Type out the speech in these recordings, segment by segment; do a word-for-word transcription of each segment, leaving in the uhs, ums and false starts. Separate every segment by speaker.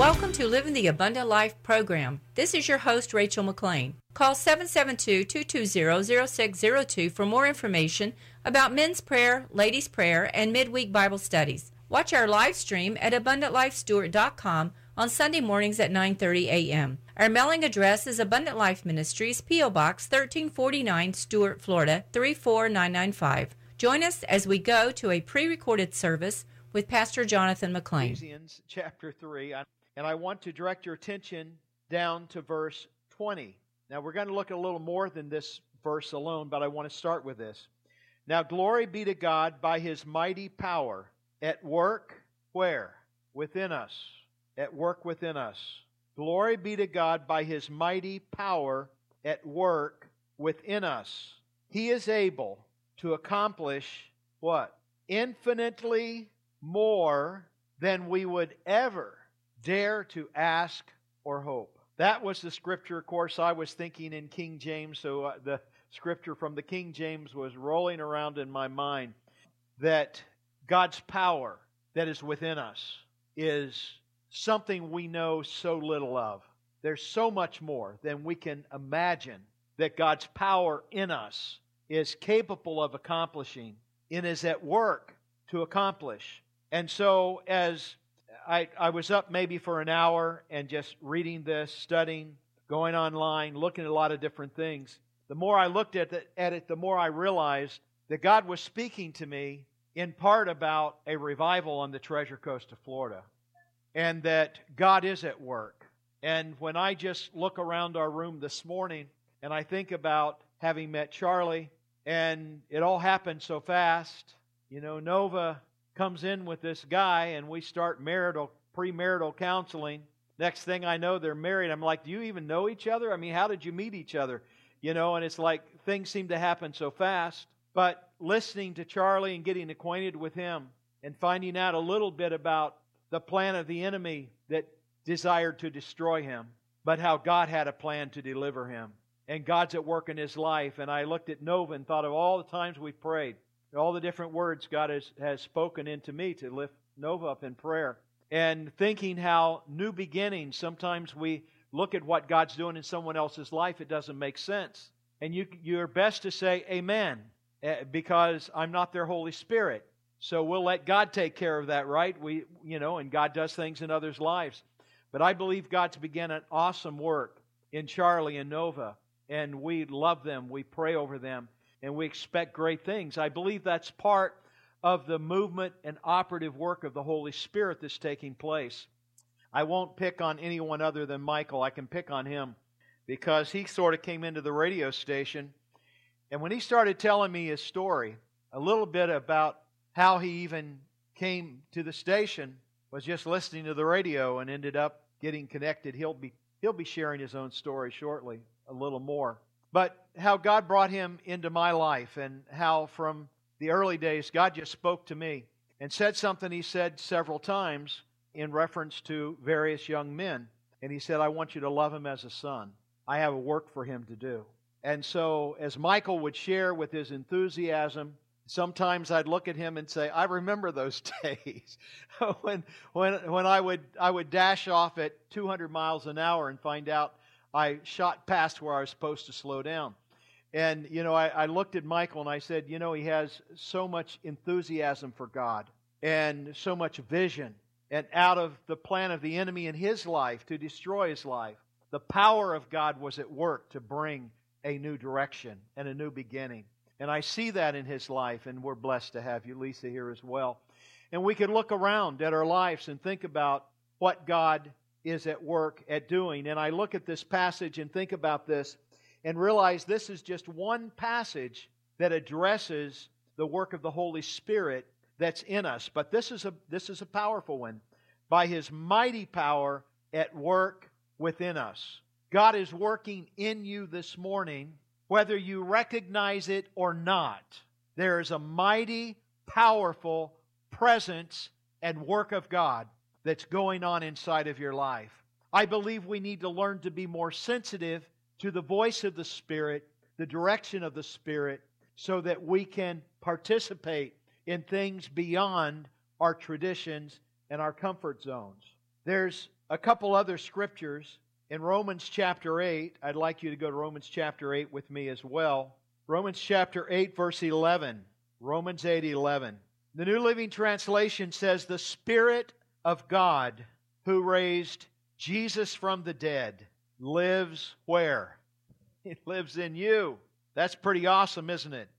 Speaker 1: Welcome to Living the Abundant Life program. This is your host, Rachel McLean. Call seven seven two, two two zero, zero six zero two for more information about men's prayer, ladies' prayer, and midweek Bible studies. Watch our live stream at abundant life stewart dot com on Sunday mornings at nine thirty a.m. Our mailing address is Abundant Life Ministries, P O. Box thirteen forty-nine, Stuart, Florida, three four nine nine five. Join us as we go to a pre-recorded service with Pastor Jonathan McLean.
Speaker 2: Ephesians chapter three, and I want to direct your attention down to verse twenty. Now, we're going to look at a little more than this verse alone, but I want to start with this. Now, glory be to God by His mighty power at work, where? Within us. At work within us. Glory be to God by His mighty power at work within us. He is able to accomplish what? Infinitely more than we would ever dare to ask or hope. That was the scripture, of course, I was thinking in King James, so uh, the scripture from the King James was rolling around in my mind, that God's power that is within us is something we know so little of. There's so much more than we can imagine that God's power in us is capable of accomplishing and is at work to accomplish. And so as I, I was up maybe for an hour and just reading this, studying, going online, looking at a lot of different things, the more I looked at it, at it, the more I realized that God was speaking to me in part about a revival on the Treasure Coast of Florida, and that God is at work. And when I just look around our room this morning and I think about having met Charlie, and it all happened so fast, you know, Nova comes in with this guy and we start marital, premarital counseling. Next thing I know, they're married. I'm like, do you even know each other? I mean, how did you meet each other? You know, and it's like things seem to happen so fast. But listening to Charlie and getting acquainted with him and finding out a little bit about the plan of the enemy that desired to destroy him, but how God had a plan to deliver him. And God's at work in his life. And I looked at Nova and thought of all the times we prayed, all the different words God has, has spoken into me to lift Nova up in prayer. And thinking how new beginnings, sometimes we look at what God's doing in someone else's life, it doesn't make sense. And you, you're best to say amen, because I'm not their Holy Spirit. So we'll let God take care of that, right? We, you know, and God does things in others' lives. But I believe God's begun an awesome work in Charlie and Nova, and we love them, we pray over them, and we expect great things. I believe that's part of the movement and operative work of the Holy Spirit that's taking place. I won't pick on anyone other than Michael. I can pick on him because he sort of came into the radio station, and when he started telling me his story, a little bit about how he even came to the station, was just listening to the radio and ended up getting connected. He'll be he'll be sharing his own story shortly, a little more. But how God brought him into my life, and how from the early days God just spoke to me and said something he said several times in reference to various young men. And he said, I want you to love him as a son. I have a work for him to do. And so as Michael would share with his enthusiasm, sometimes I'd look at him and say, I remember those days when when when I would I would dash off at two hundred miles an hour and find out I shot past where I was supposed to slow down. And, you know, I, I looked at Michael and I said, you know, he has so much enthusiasm for God and so much vision. And out of the plan of the enemy in his life to destroy his life, the power of God was at work to bring a new direction and a new beginning. And I see that in his life, and we're blessed to have you, Lisa, here as well. And we can look around at our lives and think about what God is at work at doing. And I look at this passage and think about this and realize this is just one passage that addresses the work of the Holy Spirit that's in us. But this is a this is a powerful one. By His mighty power at work within us. God is working in you this morning, whether you recognize it or not. There is a mighty, powerful presence and work of God that's going on inside of your life. I believe we need to learn to be more sensitive to the voice of the Spirit, the direction of the Spirit, so that we can participate in things beyond our traditions and our comfort zones. There's a couple other scriptures. In Romans chapter eight, I'd like you to go to Romans chapter eight with me as well. Romans chapter eight, verse eleven. Romans eight, eleven. The New Living Translation says, the Spirit of God who raised Jesus from the dead lives where? He lives in you. That's pretty awesome, isn't it?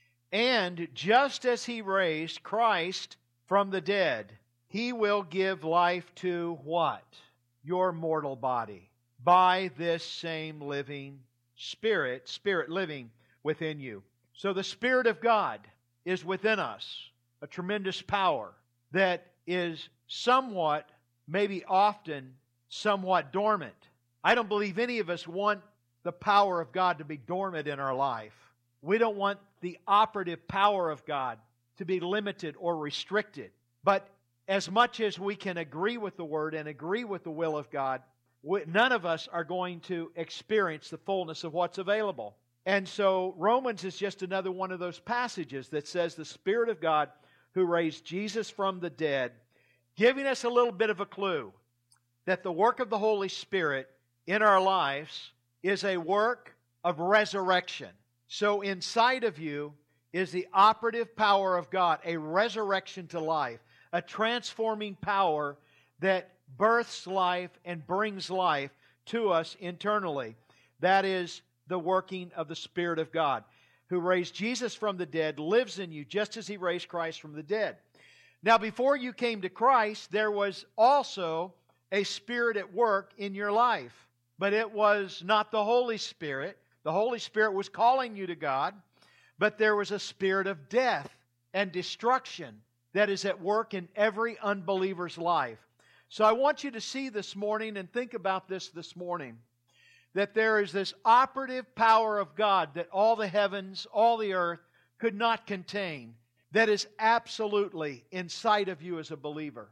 Speaker 2: And just as He raised Christ from the dead, He will give life to what? Your mortal body. By this same living Spirit, Spirit living within you. So the Spirit of God is within us, a tremendous power that is somewhat, maybe often, somewhat dormant. I don't believe any of us want the power of God to be dormant in our life. We don't want the operative power of God to be limited or restricted. But as much as we can agree with the Word and agree with the will of God, none of us are going to experience the fullness of what's available. And so Romans is just another one of those passages that says the Spirit of God who raised Jesus from the dead, giving us a little bit of a clue that the work of the Holy Spirit in our lives is a work of resurrection. So inside of you is the operative power of God, a resurrection to life, a transforming power that births life and brings life to us internally. That is the working of the Spirit of God, who raised Jesus from the dead, lives in you just as He raised Christ from the dead. Now, before you came to Christ, there was also a Spirit at work in your life. But it was not the Holy Spirit. The Holy Spirit was calling you to God. But there was a spirit of death and destruction that is at work in every unbeliever's life. So I want you to see this morning and think about this this morning, that there is this operative power of God that all the heavens, all the earth could not contain, that is absolutely inside of you as a believer.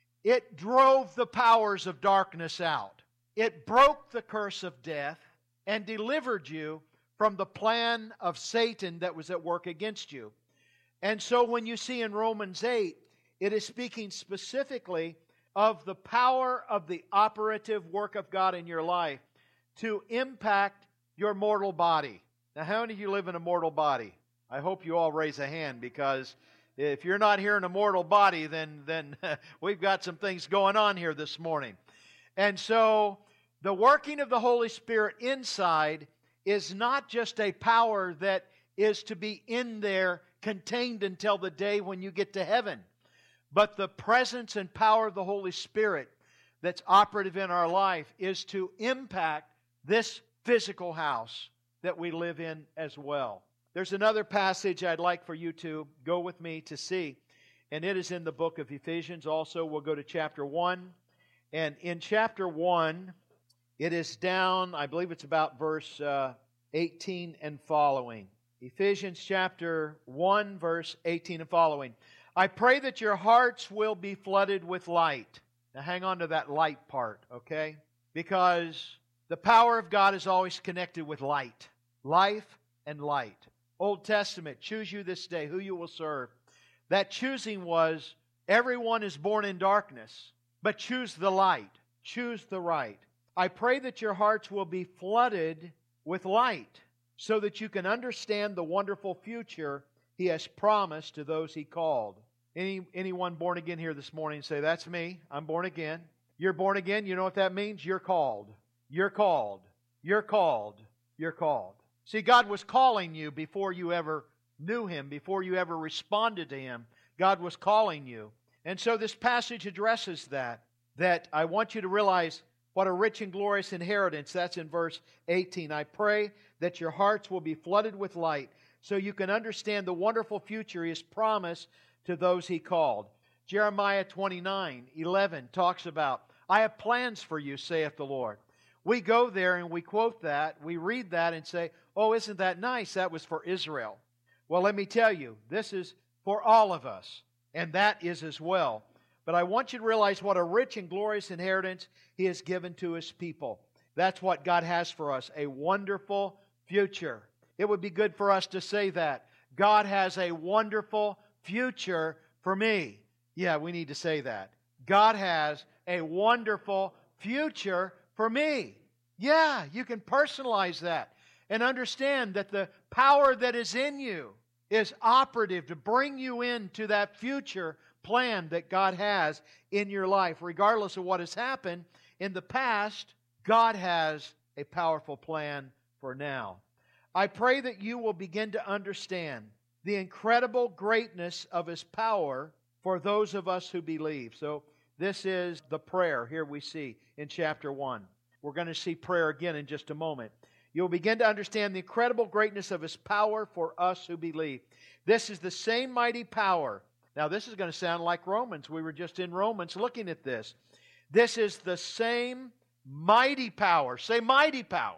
Speaker 2: It drove the powers of darkness out. It broke the curse of death and delivered you from the plan of Satan that was at work against you. And so when you see in Romans eight, it is speaking specifically of the power of the operative work of God in your life to impact your mortal body. Now, how many of you live in a mortal body? I hope you all raise a hand, because if you're not here in a mortal body, then, then we've got some things going on here this morning. And so the working of the Holy Spirit inside is not just a power that is to be in there contained until the day when you get to heaven, but the presence and power of the Holy Spirit that's operative in our life is to impact this physical house that we live in as well. There's another passage I'd like for you to go with me to see, and it is in the book of Ephesians. Also, we'll go to chapter one. And in chapter one, it is down, I believe it's about verse uh, eighteen and following. Ephesians chapter one, verse eighteen and following. I pray that your hearts will be flooded with light. Now hang on to that light part, okay? Because the power of God is always connected with light. Life and light. Old Testament, choose you this day who you will serve. That choosing was, everyone is born in darkness, but choose the light. Choose the right. I pray that your hearts will be flooded with light, so that you can understand the wonderful future He has promised to those He called. Any, anyone born again here this morning say, that's me, I'm born again. You're born again, you know what that means? You're called. You're called. You're called. You're called. See, God was calling you before you ever knew Him, before you ever responded to Him. God was calling you. And so this passage addresses that, that I want you to realize what a rich and glorious inheritance. That's in verse eighteen. I pray that your hearts will be flooded with light, so you can understand the wonderful future He has promised to those He called. Jeremiah twenty-nine eleven talks about, I have plans for you, saith the Lord. We go there and we quote that, we read that and say, oh, isn't that nice? That was for Israel. Well, let me tell you, this is for all of us, and that is as well. But I want you to realize what a rich and glorious inheritance He has given to His people. That's what God has for us, a wonderful future. It would be good for us to say that. God has a wonderful future for me. Yeah, we need to say that. God has a wonderful future for me. Yeah, you can personalize that and understand that the power that is in you is operative to bring you into that future plan that God has in your life. Regardless of what has happened in the past, God has a powerful plan for now. I pray that you will begin to understand the incredible greatness of His power for those of us who believe. So this is the prayer here we see in chapter one. We're going to see prayer again in just a moment. You'll begin to understand the incredible greatness of His power for us who believe. This is the same mighty power. Now this is going to sound like Romans. We were just in Romans looking at this. This is the same mighty power. Say mighty power.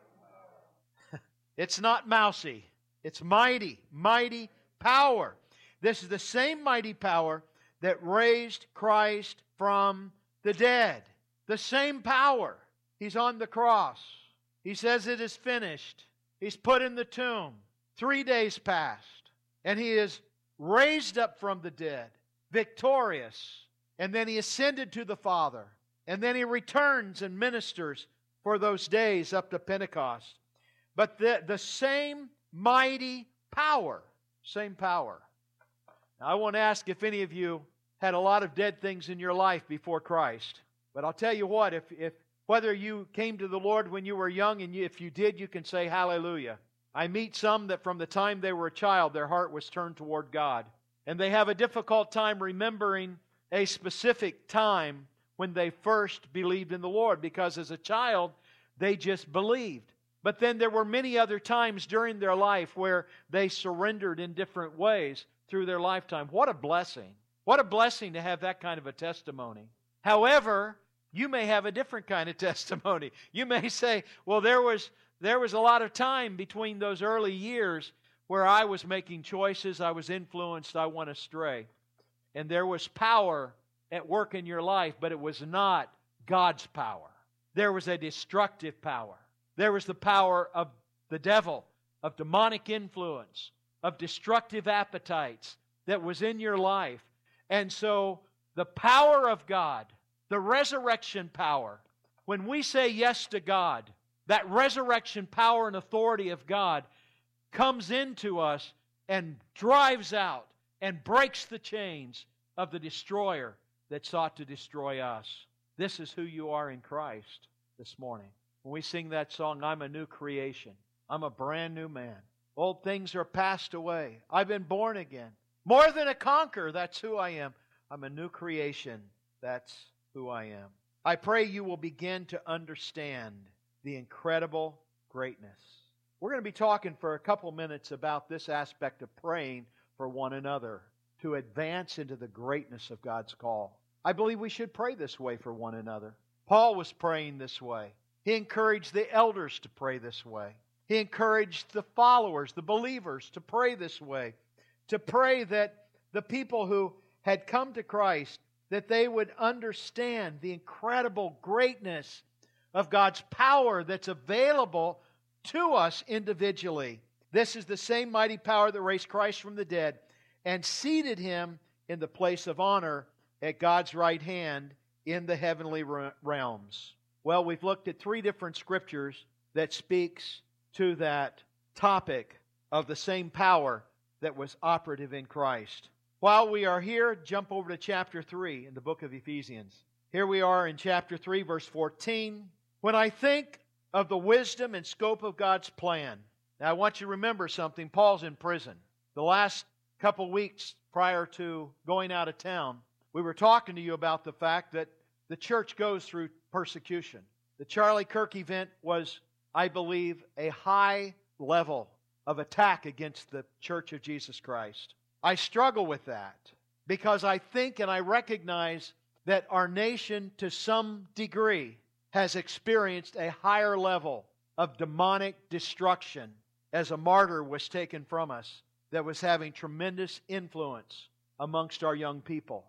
Speaker 2: It's not mousy. It's mighty, mighty power. This is the same mighty power that raised Christ from the dead. The same power. He's on the cross. He says it is finished. He's put in the tomb. Three days passed. And He is raised up from the dead, victorious. And then He ascended to the Father. And then He returns and ministers for those days up to Pentecost. But the, the same mighty power, same power. Now, I won't ask if any of you had a lot of dead things in your life before Christ. But I'll tell you what, if, if whether you came to the Lord when you were young, and you, if you did, you can say hallelujah. I meet some that from the time they were a child, their heart was turned toward God. And they have a difficult time remembering a specific time when they first believed in the Lord, because as a child, they just believed. But then there were many other times during their life where they surrendered in different ways through their lifetime. What a blessing. What a blessing to have that kind of a testimony. However, you may have a different kind of testimony. You may say, well, there was, there was a lot of time between those early years where I was making choices, I was influenced, I went astray. And there was power at work in your life, but it was not God's power. There was a destructive power. There was the power of the devil, of demonic influence, of destructive appetites that was in your life. And so the power of God, the resurrection power, when we say yes to God, that resurrection power and authority of God comes into us and drives out and breaks the chains of the destroyer that sought to destroy us. This is who you are in Christ this morning. When we sing that song, I'm a new creation. I'm a brand new man. Old things are passed away. I've been born again. More than a conqueror, that's who I am. I'm a new creation. That's who I am. I pray you will begin to understand the incredible greatness. We're going to be talking for a couple minutes about this aspect of praying for one another to advance into the greatness of God's call. I believe we should pray this way for one another. Paul was praying this way. He encouraged the elders to pray this way. He encouraged the followers, the believers, to pray this way. To pray that the people who had come to Christ, that they would understand the incredible greatness of God's power that's available to us individually. This is the same mighty power that raised Christ from the dead and seated Him in the place of honor at God's right hand in the heavenly realms. Well, we've looked at three different scriptures that speaks to that topic of the same power that was operative in Christ. While we are here, jump over to chapter three in the book of Ephesians. Here we are in chapter three, verse fourteen. When I think of the wisdom and scope of God's plan. Now, I want you to remember something. Paul's in prison. The last couple weeks prior to going out of town, we were talking to you about the fact that the church goes through persecution. The Charlie Kirk event was, I believe, a high level of attack against the Church of Jesus Christ. I struggle with that because I think and I recognize that our nation, to some degree, has experienced a higher level of demonic destruction as a martyr was taken from us that was having tremendous influence amongst our young people.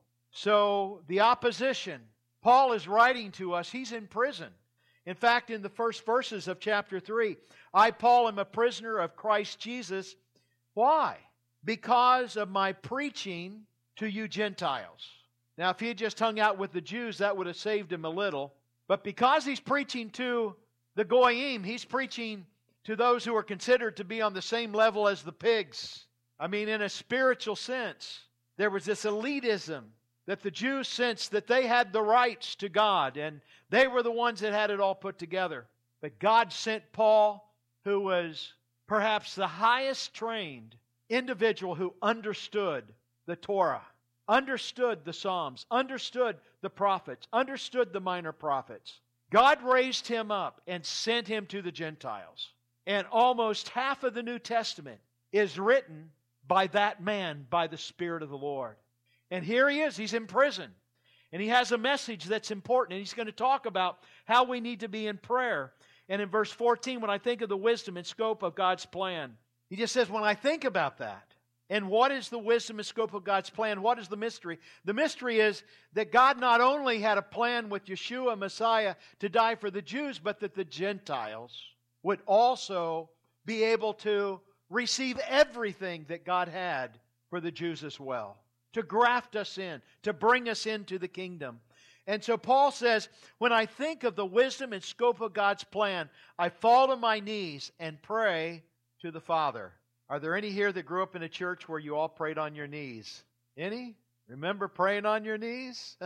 Speaker 2: So the opposition, Paul is writing to us, he's in prison. In fact, in the first verses of chapter three, I, Paul, am a prisoner of Christ Jesus. Why? Because of my preaching to you Gentiles. Now, if he had just hung out with the Jews, that would have saved him a little. But because he's preaching to the Goyim, he's preaching to those who are considered to be on the same level as the pigs. I mean, in a spiritual sense, there was this elitism that the Jews sensed that they had the rights to God, and they were the ones that had it all put together. But God sent Paul, who was perhaps the highest trained individual who understood the Torah, understood the Psalms, understood the prophets, understood the minor prophets. God raised him up and sent him to the Gentiles. And almost half of the New Testament is written by that man, by the Spirit of the Lord. And here he is, he's in prison. And he has a message that's important. And he's going to talk about how we need to be in prayer. And in verse fourteen, when I think of the wisdom and scope of God's plan, he just says, when I think about that, and what is the wisdom and scope of God's plan? What is the mystery? The mystery is that God not only had a plan with Yeshua, Messiah, to die for the Jews, but that the Gentiles would also be able to receive everything that God had for the Jews as well, to graft us in, to bring us into the kingdom. And so Paul says, when I think of the wisdom and scope of God's plan, I fall to my knees and pray to the Father. Are there any here that grew up in a church where you all prayed on your knees? Any? Remember praying on your knees?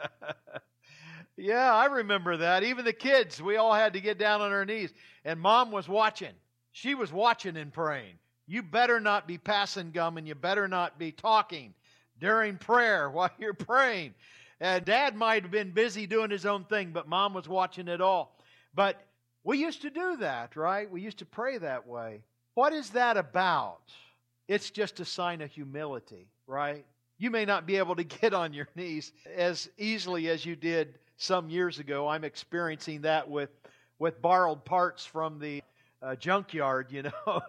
Speaker 2: Yeah, I remember that. Even the kids, we all had to get down on our knees. And Mom was watching. She was watching and praying. You better not be passing gum, and you better not be talking during prayer while you're praying. And Dad might have been busy doing his own thing, but Mom was watching it all. But we used to do that, right? We used to pray that way. What is that about? It's just a sign of humility, right? You may not be able to get on your knees as easily as you did some years ago. I'm experiencing that with, with borrowed parts from the uh, junkyard, you know.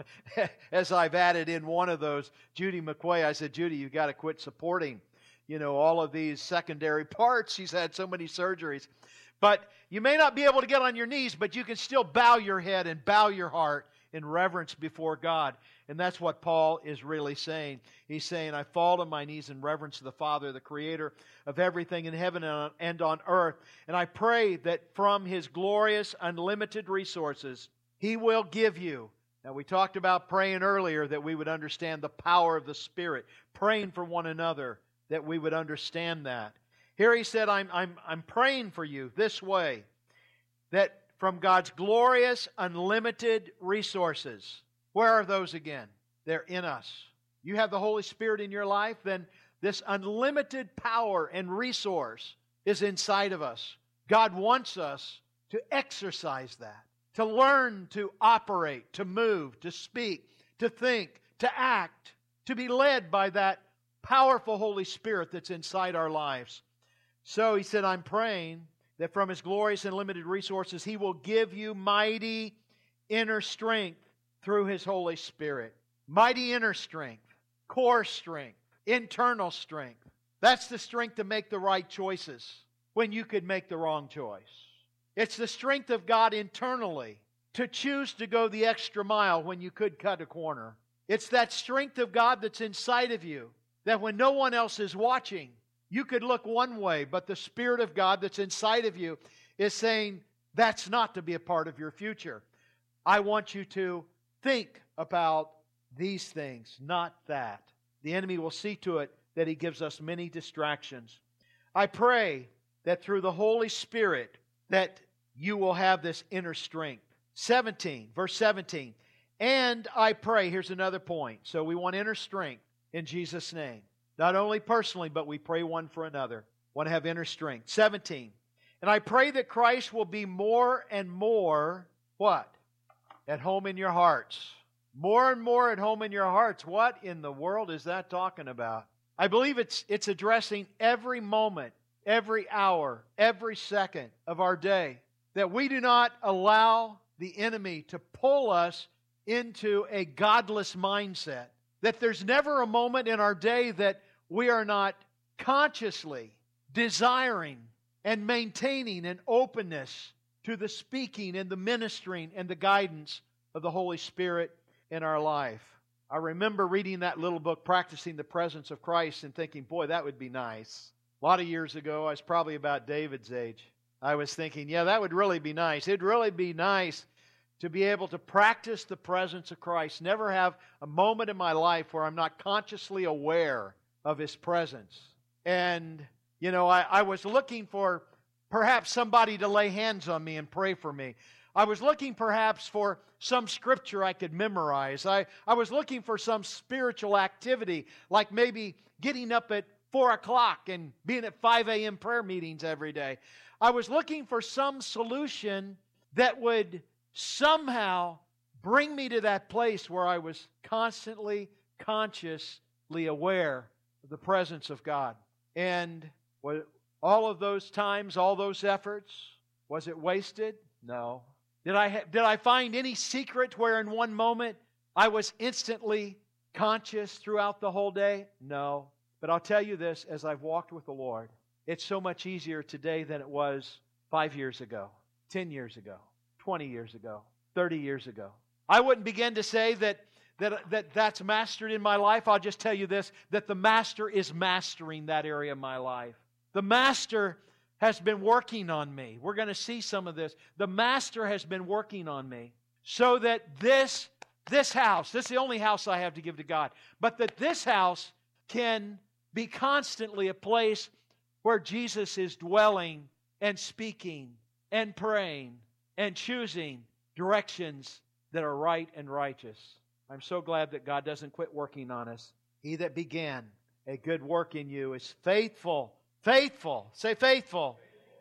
Speaker 2: As I've added in one of those, Judy McQuay, I said, Judy, you've got to quit supporting, you know, all of these secondary parts. She's had so many surgeries. But you may not be able to get on your knees, but you can still bow your head and bow your heart in reverence before God. And that's what Paul is really saying. He's saying, I fall to my knees in reverence to the Father, the Creator of everything in heaven and on earth. And I pray that from His glorious, unlimited resources, He will give you. Now, we talked about praying earlier that we would understand the power of the Spirit, praying for one another that we would understand that. Here he said, I'm, I'm, I'm praying for you this way, that from God's glorious, unlimited resources. Where are those again? They're in us. You have the Holy Spirit in your life, then this unlimited power and resource is inside of us. God wants us to exercise that, to learn to operate, to move, to speak, to think, to act, to be led by that powerful Holy Spirit that's inside our lives. So he said, I'm praying that from His glorious and limited resources, He will give you mighty inner strength through His Holy Spirit. Mighty inner strength, core strength, internal strength. That's the strength to make the right choices when you could make the wrong choice. It's the strength of God internally to choose to go the extra mile when you could cut a corner. It's that strength of God that's inside of you that when no one else is watching, you could look one way, but the Spirit of God that's inside of you is saying, that's not to be a part of your future. I want you to think about these things, not that. The enemy will see to it that he gives us many distractions. I pray that through the Holy Spirit that you will have this inner strength. seventeen, verse seventeen. And I pray, here's another point. So we want inner strength in Jesus' name. Not only personally, but we pray one for another. Want to have inner strength. seventeen. And I pray that Christ will be more and more, what? At home in your hearts. More and more at home in your hearts. What in the world is that talking about? I believe it's, it's addressing every moment, every hour, every second of our day. That we do not allow the enemy to pull us into a godless mindset. That there's never a moment in our day that we are not consciously desiring and maintaining an openness to the speaking and the ministering and the guidance of the Holy Spirit in our life. I remember reading that little book, Practicing the Presence of Christ, and thinking, boy, that would be nice. A lot of years ago, I was probably about David's age. I was thinking, yeah, that would really be nice. It'd really be nice to be able to practice the presence of Christ. Never have a moment in my life where I'm not consciously aware of His presence. And, you know, I, I was looking for perhaps somebody to lay hands on me and pray for me. I was looking perhaps for some scripture I could memorize. I, I was looking for some spiritual activity, like maybe getting up at four o'clock and being at five a.m. prayer meetings every day. I was looking for some solution that would somehow bring me to that place where I was constantly, consciously aware of the presence of God. And all of those times, all those efforts, was it wasted? No. Did I ha- did I find any secret where in one moment I was instantly conscious throughout the whole day? No. But I'll tell you this, as I've walked with the Lord, it's so much easier today than it was five years ago, ten years ago, twenty years ago, thirty years ago. I wouldn't begin to say that, that, that that's mastered in my life. I'll just tell you this, that the Master is mastering that area of my life. The Master has been working on me. We're going to see some of this. The Master has been working on me so that this, this house, this is the only house I have to give to God, but that this house can be constantly a place where Jesus is dwelling and speaking and praying and choosing directions that are right and righteous. I'm so glad that God doesn't quit working on us. He that began a good work in you is faithful, faithful, say faithful,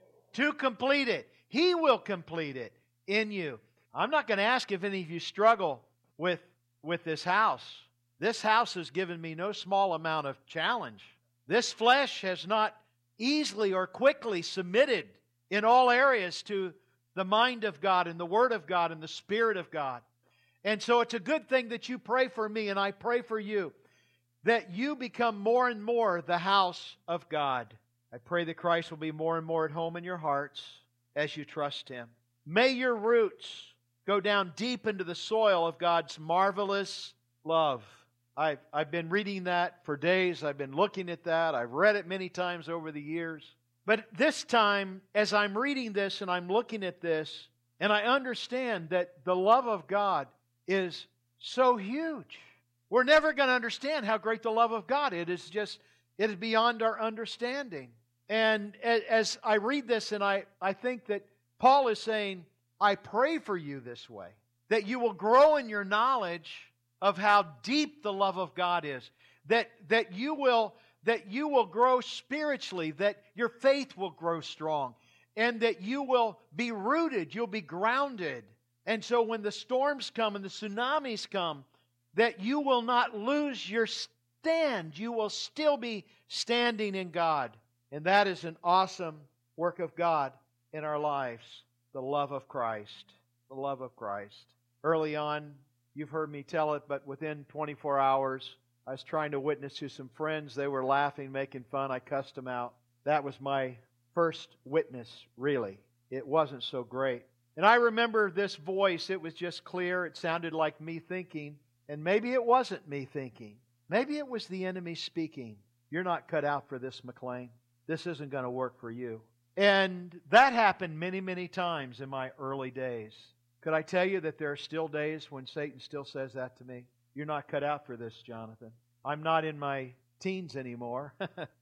Speaker 2: to complete it. He will complete it in you. I'm not going to ask if any of you struggle with, with this house. This house has given me no small amount of challenge. This flesh has not easily or quickly submitted in all areas to the mind of God and the Word of God and the Spirit of God. And so it's a good thing that you pray for me and I pray for you, that you become more and more the house of God. I pray that Christ will be more and more at home in your hearts as you trust Him. May your roots go down deep into the soil of God's marvelous love. I've, I've been reading that for days. I've been looking at that. I've read it many times over the years. But this time, as I'm reading this and I'm looking at this, and I understand that the love of God is so huge. We're never going to understand how great the love of God is. It is just, it is beyond our understanding. And as I read this and I, I think that Paul is saying, I pray for you this way, that you will grow in your knowledge of how deep the love of God is, that, that you will, that you will grow spiritually, that your faith will grow strong, and that you will be rooted, you'll be grounded. And so when the storms come and the tsunamis come, that you will not lose your stand. You will still be standing in God. And that is an awesome work of God in our lives. The love of Christ. The love of Christ. Early on, you've heard me tell it, but within twenty-four hours, I was trying to witness to some friends. They were laughing, making fun. I cussed them out. That was my first witness, really. It wasn't so great. And I remember this voice. It was just clear. It sounded like me thinking. And maybe it wasn't me thinking. Maybe it was the enemy speaking. You're not cut out for this, McLean. This isn't going to work for you. And that happened many, many times in my early days. Could I tell you that there are still days when Satan still says that to me? You're not cut out for this, Jonathan. I'm not in my teens anymore.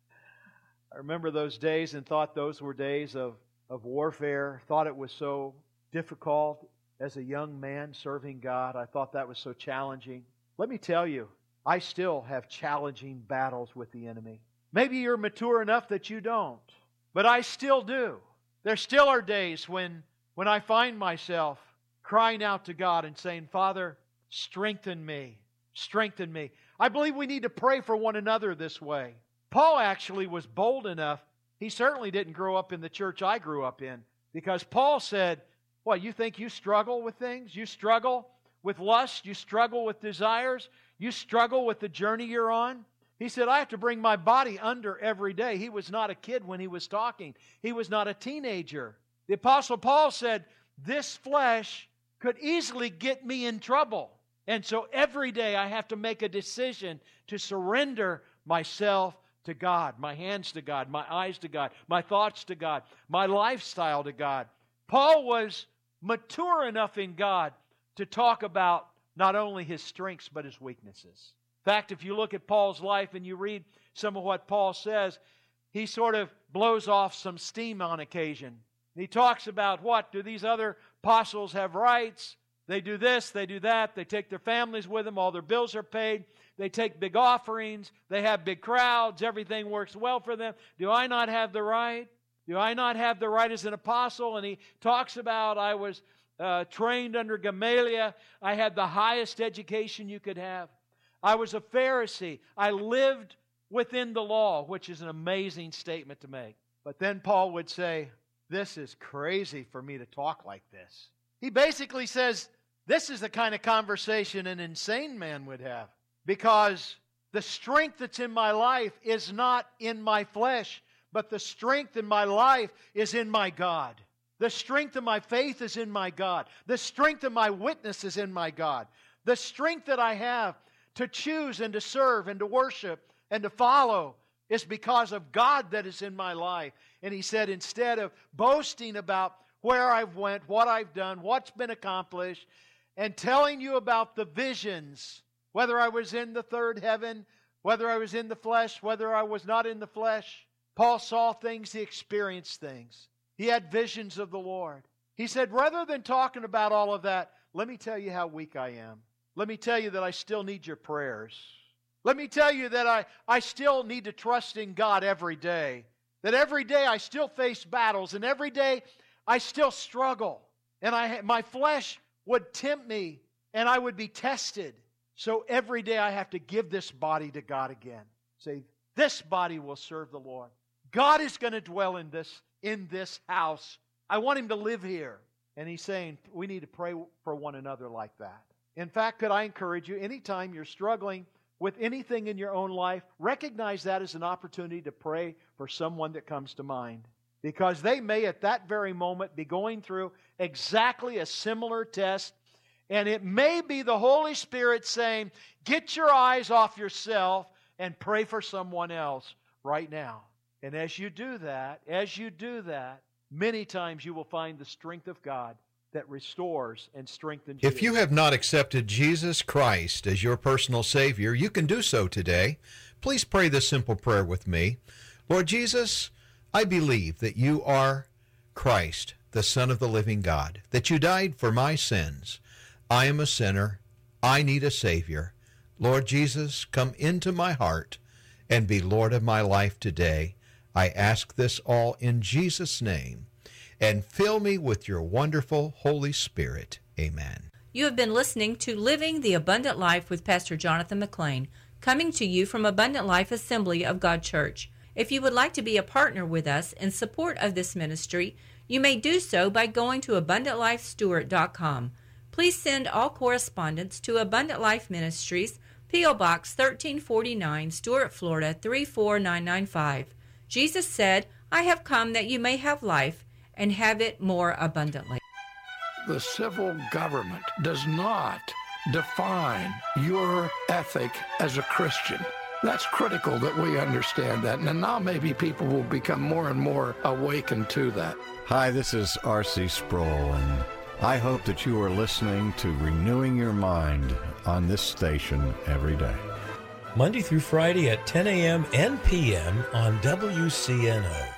Speaker 2: I remember those days and thought those were days of, of warfare. Thought it was so difficult as a young man serving God. I thought that was so challenging. Let me tell you, I still have challenging battles with the enemy. Maybe you're mature enough that you don't, but I still do. There still are days when, when I find myself crying out to God and saying, Father, strengthen me, strengthen me. I believe we need to pray for one another this way. Paul actually was bold enough. He certainly didn't grow up in the church I grew up in, because Paul said, what, you think you struggle with things? You struggle with lust? You struggle with desires? You struggle with the journey you're on? He said, I have to bring my body under every day. He was not a kid when he was talking. He was not a teenager. The Apostle Paul said, this flesh could easily get me in trouble. And so every day I have to make a decision to surrender myself to God, my hands to God, my eyes to God, my thoughts to God, my lifestyle to God. Paul was mature enough in God to talk about not only his strengths but his weaknesses. In fact, if you look at Paul's life and you read some of what Paul says, he sort of blows off some steam on occasion. He talks about what? Do these other apostles have rights? They do this, they do that. They take their families with them. All their bills are paid. They take big offerings. They have big crowds. Everything works well for them. Do I not have the right? Do I not have the right as an apostle? And he talks about, I was uh, trained under Gamaliel. I had the highest education you could have. I was a Pharisee. I lived within the law, which is an amazing statement to make. But then Paul would say, this is crazy for me to talk like this. He basically says, this is the kind of conversation an insane man would have. Because the strength that's in my life is not in my flesh, but the strength in my life is in my God. The strength of my faith is in my God. The strength of my witness is in my God. The strength that I have to choose and to serve and to worship and to follow is because of God that is in my life. And he said, instead of boasting about where I've went, what I've done, what's been accomplished, and telling you about the visions, whether I was in the third heaven, whether I was in the flesh, whether I was not in the flesh, Paul saw things, he experienced things. He had visions of the Lord. He said, rather than talking about all of that, let me tell you how weak I am. Let me tell you that I still need your prayers. Let me tell you that I, I still need to trust in God every day. That every day I still face battles, and every day I still struggle. And I, my flesh would tempt me, and I would be tested. So every day I have to give this body to God again. Say, this body will serve the Lord. God is going to dwell in this, in this house. I want Him to live here. And He's saying we need to pray for one another like that. In fact, could I encourage you, anytime you're struggling with anything in your own life, recognize that as an opportunity to pray for someone that comes to mind. Because they may at that very moment be going through exactly a similar test. And it may be the Holy Spirit saying, get your eyes off yourself and pray for someone else right now. And as you do that, as you do that, many times you will find the strength of God that restores and strengthens you.
Speaker 3: If you have not accepted Jesus Christ as your personal Savior, you can do so today. Please pray this simple prayer with me. Lord Jesus, I believe that you are Christ, the Son of the living God, that you died for my sins. I am a sinner. I need a Savior. Lord Jesus, come into my heart and be Lord of my life today. I ask this all in Jesus' name. And fill me with your wonderful Holy Spirit. Amen.
Speaker 1: You have been listening to Living the Abundant Life with Pastor Jonathan McLean, coming to you from Abundant Life Assembly of God Church. If you would like to be a partner with us in support of this ministry, you may do so by going to abundant life stewart dot com. Please send all correspondence to Abundant Life Ministries, P O Box thirteen forty-nine, Stuart, Florida three four nine nine five. Jesus said, I have come that you may have life and have it more abundantly.
Speaker 4: The civil government does not define your ethic as a Christian. That's critical that we understand that. And now maybe people will become more and more awakened to that.
Speaker 5: Hi, this is R C Sproul, and I hope that you are listening to Renewing Your Mind on this station every day.
Speaker 6: Monday through Friday at ten a.m. and p m on W C N O.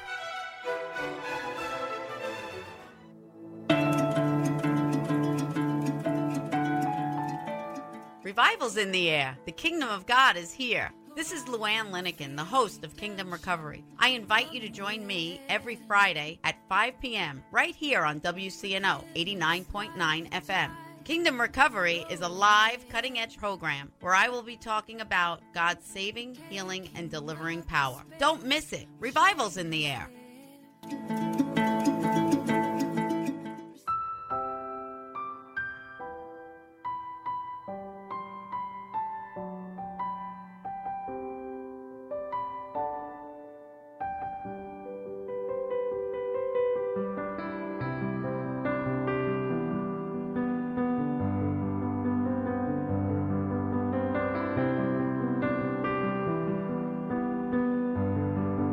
Speaker 7: Revival's in the air. The kingdom of God is here. This is Luann Linekin, the host of Kingdom Recovery. I invite you to join me every Friday at five p.m. right here on W C N O eighty-nine point nine F M. Kingdom Recovery is a live, cutting-edge program where I will be talking about God's saving, healing, and delivering power. Don't miss it. Revival's in the air.